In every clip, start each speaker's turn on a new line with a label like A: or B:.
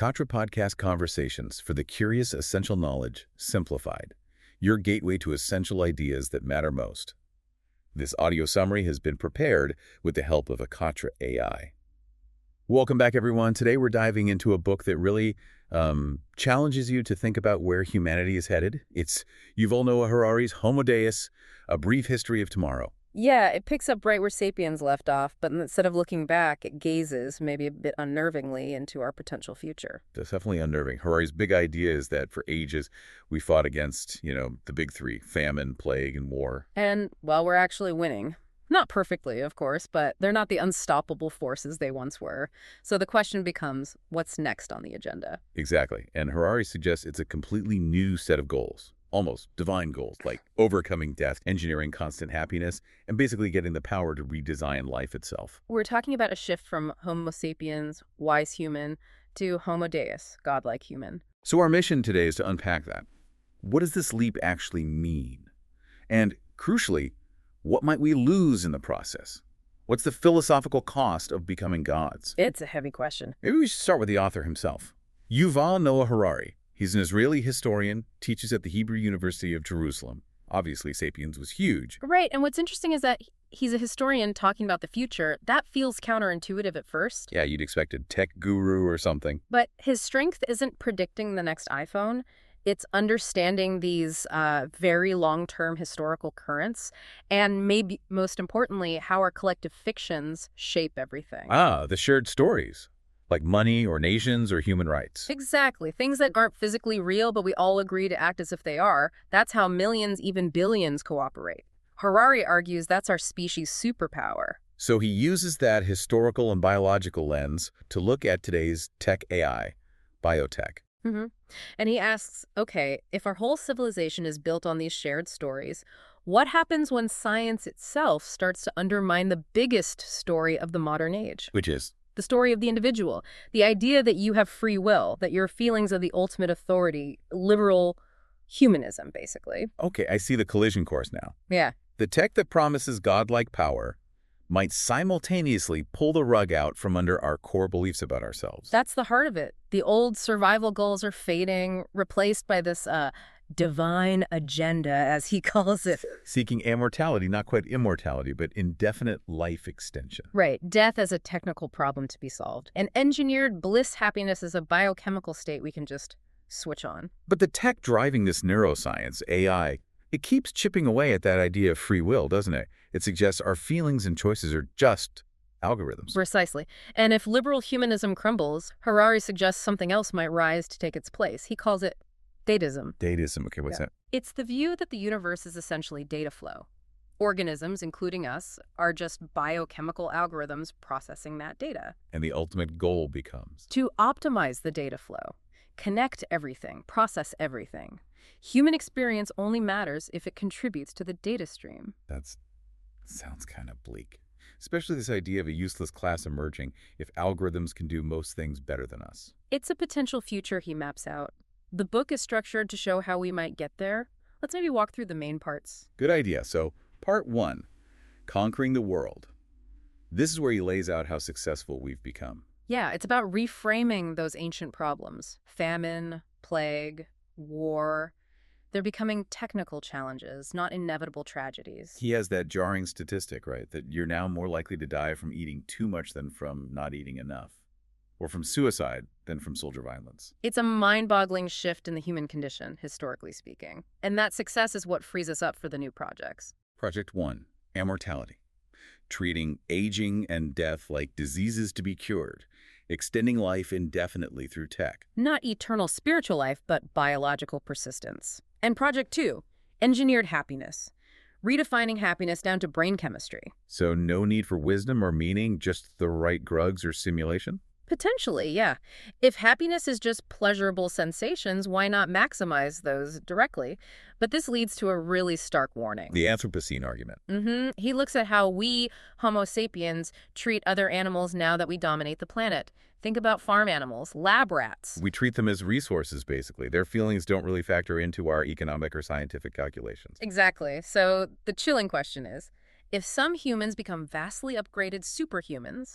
A: Katra Podcast Conversations for the Curious Essential Knowledge Simplified, your gateway to essential ideas that matter most. This audio summary has been prepared with the help of a Katra AI. Welcome back, everyone. Today we're diving into a book that really challenges you to think about where humanity is headed. It's Yuval Noah Harari's Homo Deus, A Brief History of Tomorrow.
B: Yeah, it picks up right where Sapiens left off, but instead of looking back, it gazes, maybe a bit unnervingly, into our potential future.
A: That's definitely unnerving. Harari's big idea is that for ages we fought against, the big three: famine, plague, and war.
B: And, well, we're actually winning. Not perfectly, of course, but they're not the unstoppable forces they once were. So the question becomes, what's next on the agenda?
A: Exactly. And Harari suggests it's a completely new set of goals. Almost divine goals, like overcoming death, engineering constant happiness, and basically getting the power to redesign life itself.
B: We're talking about a shift from Homo sapiens, wise human, to Homo Deus, godlike human.
A: So our mission today is to unpack that. What does this leap actually mean? And crucially, what might we lose in the process? What's the philosophical cost of becoming gods?
B: It's a heavy question.
A: Maybe we should start with the author himself. Yuval Noah Harari. He's an Israeli historian, teaches at the Hebrew University of Jerusalem. Obviously, Sapiens was huge.
B: Right, and what's interesting is that he's a historian talking about the future. That feels counterintuitive at first.
A: Yeah, you'd expect a tech guru or something.
B: But his strength isn't predicting the next iPhone. It's understanding these very long-term historical currents, and maybe most importantly, how our collective fictions shape everything.
A: Ah, the shared stories. Like money or nations or human rights.
B: Exactly. Things that aren't physically real, but we all agree to act as if they are. That's how millions, even billions, cooperate. Harari argues that's our species' superpower.
A: So he uses that historical and biological lens to look at today's tech AI, biotech.
B: And he asks, okay, if our whole civilization is built on these shared stories, what happens when science itself starts to undermine the biggest story of the modern age?
A: Which is?
B: The story of the individual, the idea that you have free will, that your feelings are the ultimate authority, liberal humanism, basically.
A: Okay, I see the collision course now.
B: Yeah.
A: The tech that promises godlike power might simultaneously pull the rug out from under our core beliefs about ourselves.
B: That's the heart of it. The old survival goals are fading, replaced by this divine agenda, as he calls it.
A: Seeking immortality, not quite immortality, but indefinite life extension.
B: Right. Death as a technical problem to be solved. And engineered bliss happiness as a biochemical state we can just switch on.
A: But the tech driving this neuroscience, AI, it keeps chipping away at that idea of free will, doesn't it? It suggests our feelings and choices are just algorithms.
B: Precisely. And if liberal humanism crumbles, Harari suggests something else might rise to take its place. He calls it Datism.
A: Datism, okay, what's that?
B: It's the view that the universe is essentially data flow. Organisms, including us, are just biochemical algorithms processing that data.
A: And the ultimate goal becomes?
B: To optimize the data flow, connect everything, process everything. Human experience only matters if it contributes to the data stream.
A: That sounds kind of bleak. Especially this idea of a useless class emerging if algorithms can do most things better than us.
B: It's a potential future he maps out. The book is structured to show how we might get there. Let's maybe walk through the main parts.
A: Good idea. So, part 1, conquering the world. This is where he lays out how successful we've become.
B: Yeah, it's about reframing those ancient problems. Famine, plague, war. They're becoming technical challenges, not inevitable tragedies.
A: He has that jarring statistic, right? That you're now more likely to die from eating too much than from not eating enough. Or from suicide than from soldier violence.
B: It's a mind-boggling shift in the human condition, historically speaking. And that success is what frees us up for the new projects.
A: Project 1, immortality. Treating aging and death like diseases to be cured. Extending life indefinitely through tech.
B: Not eternal spiritual life, but biological persistence. And Project 2, engineered happiness. Redefining happiness down to brain chemistry.
A: So no need for wisdom or meaning, just the right drugs or simulation?
B: Potentially, yeah. If happiness is just pleasurable sensations, why not maximize those directly? But this leads to a really stark warning.
A: The Anthropocene argument.
B: He looks at how we, Homo sapiens, treat other animals now that we dominate the planet. Think about farm animals, lab rats.
A: We treat them as resources, basically. Their feelings don't really factor into our economic or scientific calculations.
B: Exactly. So the chilling question is, if some humans become vastly upgraded superhumans,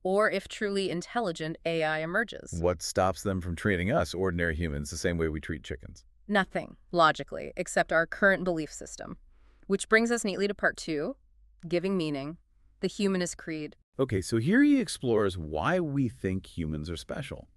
B: or if truly intelligent AI emerges.
A: What stops them from treating us, ordinary humans, the same way we treat chickens?
B: Nothing, logically, except our current belief system. Which brings us neatly to part 2, giving meaning, the humanist creed.
A: Okay, so here he explores why we think humans are special.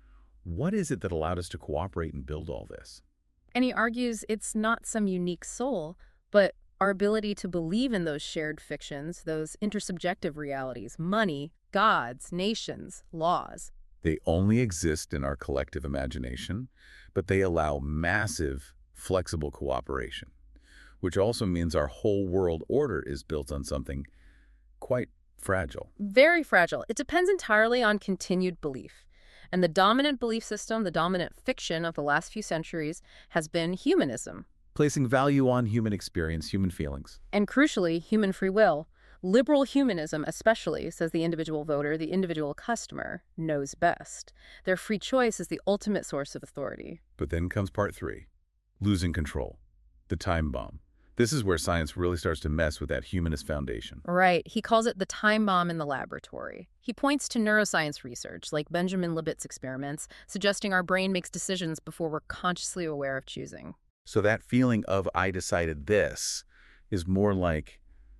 A: What is it that allowed us to cooperate and build all this?
B: And he argues it's not some unique soul, but our ability to believe in those shared fictions, those intersubjective realities, money, gods, nations, laws.
A: They only exist in our collective imagination, but they allow massive, flexible cooperation, which also means our whole world order is built on something quite fragile.
B: Very fragile. It depends entirely on continued belief. And the dominant belief system, the dominant fiction of the last few centuries, has been humanism.
A: Placing value on human experience, human feelings.
B: And crucially, human free will. Liberal humanism especially, says the individual voter, the individual customer, knows best. Their free choice is the ultimate source of authority.
A: But then comes part 3, losing control, the time bomb. This is where science really starts to mess with that humanist foundation.
B: Right. He calls it the time bomb in the laboratory. He points to neuroscience research, like Benjamin Libet's experiments, suggesting our brain makes decisions before we're consciously aware of choosing.
A: So that feeling of I decided this is more like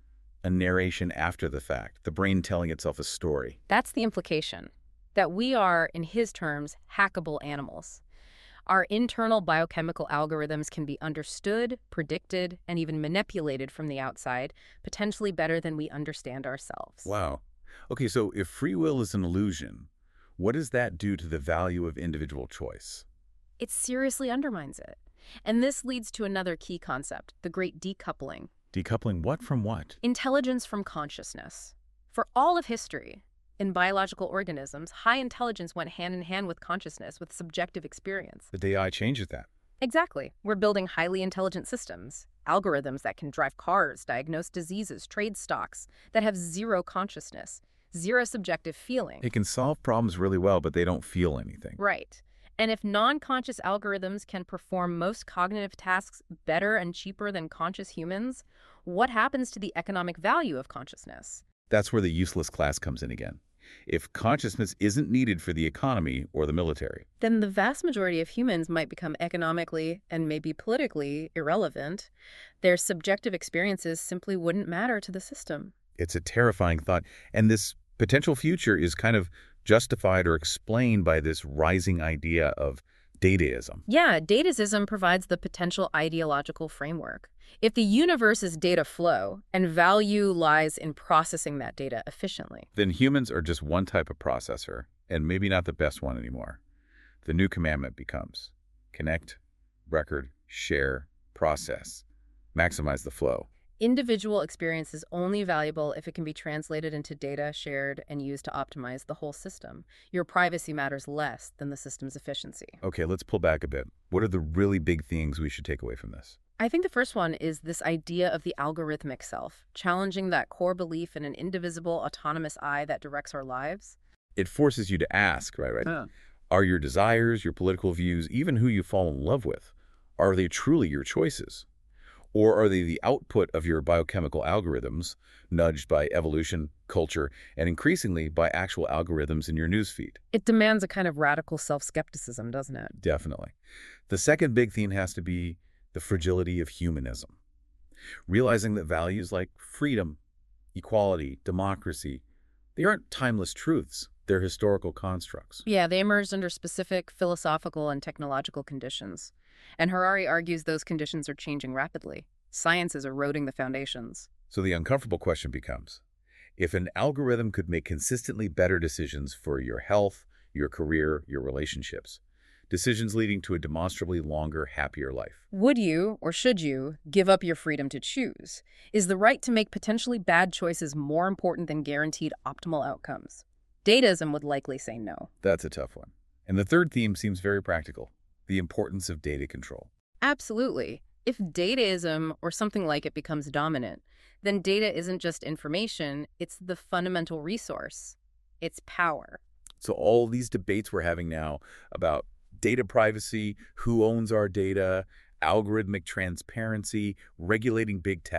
A: a narration after the fact, the brain telling itself a story.
B: That's the implication, that we are, in his terms, hackable animals. Our internal biochemical algorithms can be understood, predicted, and even manipulated from the outside, potentially better than we understand ourselves.
A: Wow. Okay, so if free will is an illusion, what does that do to the value of individual choice?
B: It seriously undermines it. And this leads to another key concept, the great decoupling.
A: Decoupling what from what?
B: Intelligence from consciousness. For all of history, in biological organisms, high intelligence went hand in hand with consciousness, with subjective experience.
A: The AI changes that.
B: Exactly. We're building highly intelligent systems, algorithms that can drive cars, diagnose diseases, trade stocks, that have zero consciousness, zero subjective feeling.
A: It can solve problems really well, but they don't feel anything.
B: Right. And if non-conscious algorithms can perform most cognitive tasks better and cheaper than conscious humans, what happens to the economic value of consciousness?
A: That's where the useless class comes in again. If consciousness isn't needed for the economy or the military,
B: Then the vast majority of humans might become economically and maybe politically irrelevant. Their subjective experiences simply wouldn't matter to the system.
A: it's a terrifying thought. And this potential future is kind of justified or explained by this rising idea of dataism.
B: Yeah, dataism provides the potential ideological framework. If the universe is data flow and value lies in processing that data efficiently.
A: Then humans are just one type of processor, and maybe not the best one anymore. The new commandment becomes connect, record, share, process, maximize the flow.
B: Individual experience is only valuable if it can be translated into data shared and used to optimize the whole system. Your privacy matters less than the system's efficiency.
A: Okay, let's pull back a bit. What are the really big things we should take away from this?
B: I think the first one is this idea of the algorithmic self, challenging that core belief in an indivisible, autonomous I that directs our lives.
A: It forces you to ask, right? Are your desires, your political views, even who you fall in love with, are they truly your choices? Or are they the output of your biochemical algorithms, nudged by evolution, culture, and increasingly by actual algorithms in your newsfeed?
B: It demands a kind of radical self-skepticism, doesn't it?
A: Definitely. The second big theme has to be the fragility of humanism. Realizing that values like freedom, equality, democracy, they aren't timeless truths. They're historical constructs.
B: Yeah, they emerged under specific philosophical and technological conditions. And Harari argues those conditions are changing rapidly. Science is eroding the foundations.
A: So the uncomfortable question becomes, if an algorithm could make consistently better decisions for your health, your career, your relationships, decisions leading to a demonstrably longer, happier life,
B: Would you, or should you, give up your freedom to choose? Is the right to make potentially bad choices more important than guaranteed optimal outcomes? Dataism would likely say no.
A: that's a tough one. And the third theme seems very practical, the importance of data control.
B: Absolutely. If dataism or something like it becomes dominant, then data isn't just information, it's the fundamental resource. It's power.
A: So all these debates we're having now about data privacy, who owns our data, algorithmic transparency, regulating big tech,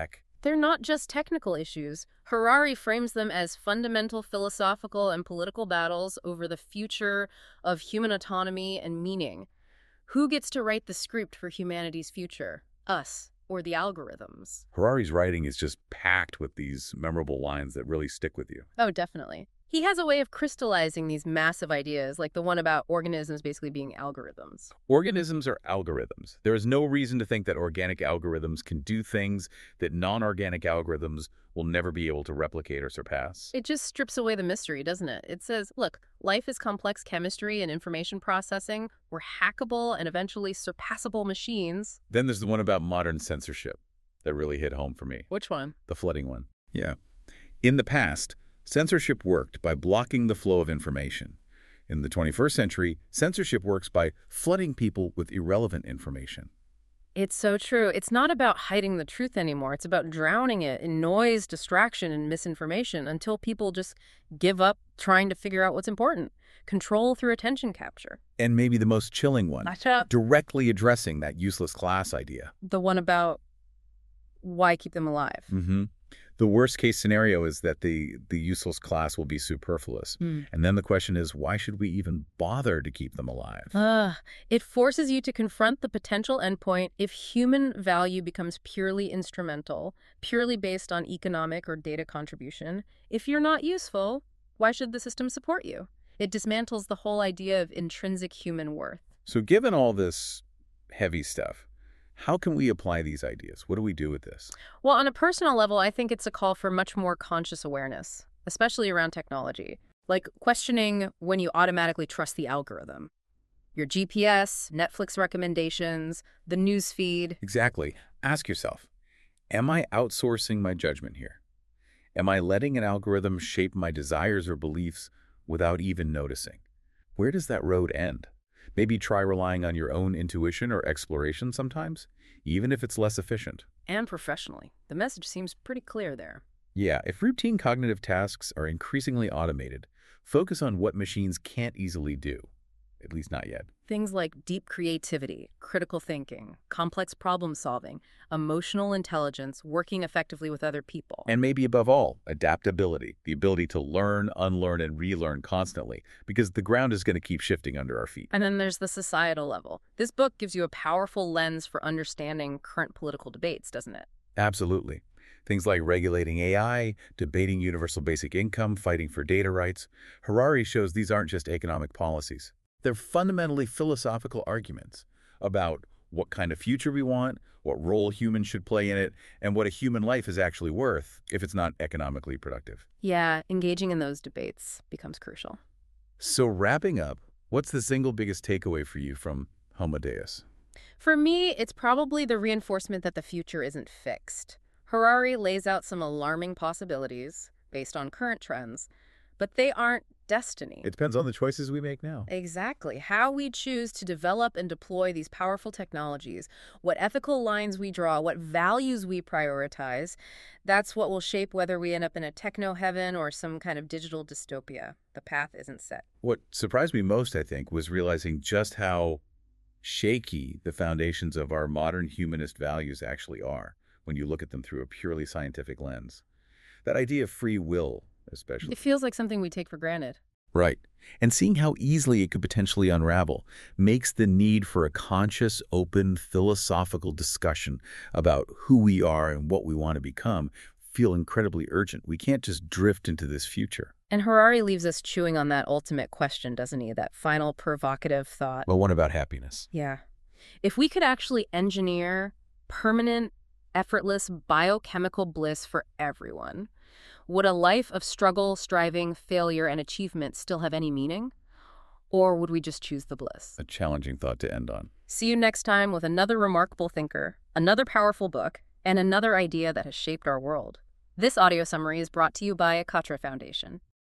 B: They're not just technical issues. Harari frames them as fundamental philosophical and political battles over the future of human autonomy and meaning. Who gets to write the script for humanity's future? Us or the algorithms?
A: Harari's writing is just packed with these memorable lines that really stick with you.
B: Oh, definitely. He has a way of crystallizing these massive ideas, like the one about organisms basically being algorithms.
A: Organisms are algorithms. There is no reason to think that organic algorithms can do things that non-organic algorithms will never be able to replicate or surpass.
B: It just strips away the mystery, doesn't it? It says, look, life is complex chemistry and information processing. We're hackable and eventually surpassable machines.
A: Then there's the one about modern censorship that really hit home for me.
B: Which one?
A: The flooding one. Yeah. In the past, censorship worked by blocking the flow of information. In the 21st century, censorship works by flooding people with irrelevant information.
B: It's so true. It's not about hiding the truth anymore. It's about drowning it in noise, distraction, and misinformation until people just give up trying to figure out what's important. Control through attention capture.
A: And maybe the most chilling one, directly addressing that useless class idea.
B: The one about why keep them alive.
A: The worst case scenario is that the useless class will be superfluous. And then the question is, why should we even bother to keep them alive?
B: It forces you to confront the potential endpoint if human value becomes purely instrumental, purely based on economic or data contribution. If you're not useful, why should the system support you? It dismantles the whole idea of intrinsic human worth.
A: So given all this heavy stuff, how can we apply these ideas? What do we do with this?
B: Well, on a personal level, I think it's a call for much more conscious awareness, especially around technology. Like questioning when you automatically trust the algorithm. Your GPS, Netflix recommendations, the news feed.
A: Exactly. Ask yourself, am I outsourcing my judgment here? Am I letting an algorithm shape my desires or beliefs without even noticing? Where does that road end? Maybe try relying on your own intuition or exploration sometimes, even if it's less efficient.
B: And professionally. The message seems pretty clear there.
A: Yeah, if routine cognitive tasks are increasingly automated, focus on what machines can't easily do, at least not yet.
B: Things like deep creativity, critical thinking, complex problem solving, emotional intelligence, working effectively with other people.
A: And maybe above all, adaptability, the ability to learn, unlearn, and relearn constantly, because the ground is going to keep shifting under our feet.
B: And then there's the societal level. This book gives you a powerful lens for understanding current political debates, doesn't it?
A: Absolutely. Things like regulating AI, debating universal basic income, fighting for data rights. Harari shows these aren't just economic policies. They're fundamentally philosophical arguments about what kind of future we want, what role humans should play in it, and what a human life is actually worth if it's not economically productive.
B: Yeah, engaging in those debates becomes crucial.
A: So wrapping up, what's the single biggest takeaway for you from Homo Deus?
B: For me, it's probably the reinforcement that the future isn't fixed. Harari lays out some alarming possibilities based on current trends, but they aren't destiny.
A: It depends on the choices we make now.
B: Exactly. How we choose to develop and deploy these powerful technologies, what ethical lines we draw, what values we prioritize, that's what will shape whether we end up in a techno-heaven or some kind of digital dystopia. The path isn't set.
A: What surprised me most, I think, was realizing just how shaky the foundations of our modern humanist values actually are when you look at them through a purely scientific lens. That idea of free will, especially.
B: It feels like something we take for granted.
A: Right. And seeing how easily it could potentially unravel makes the need for a conscious, open, philosophical discussion about who we are and what we want to become feel incredibly urgent. We can't just drift into this future.
B: And Harari leaves us chewing on that ultimate question, doesn't he? That final provocative thought.
A: Well, one about happiness.
B: Yeah. If we could actually engineer permanent, effortless biochemical bliss for everyone, would a life of struggle, striving, failure, and achievement still have any meaning? Or would we just choose the bliss?
A: A challenging thought to end on.
B: See you next time with another remarkable thinker, another powerful book, and another idea that has shaped our world. This audio summary is brought to you by Akatra Foundation.